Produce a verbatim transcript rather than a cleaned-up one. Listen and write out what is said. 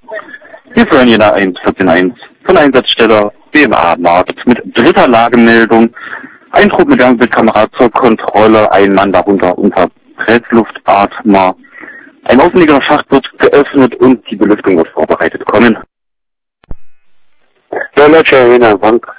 Wir führen hier eins vierzehn eins von Einsatzstelle B M A-Markt mit dritter Lagemeldung. Ein Trupp mit Gangbildskamera zur Kontrolle, ein Mann darunter unter Pressluftatmer. Ein offenliegender Schacht wird geöffnet und die Belüftung wird vorbereitet kommen. Dollar China Bank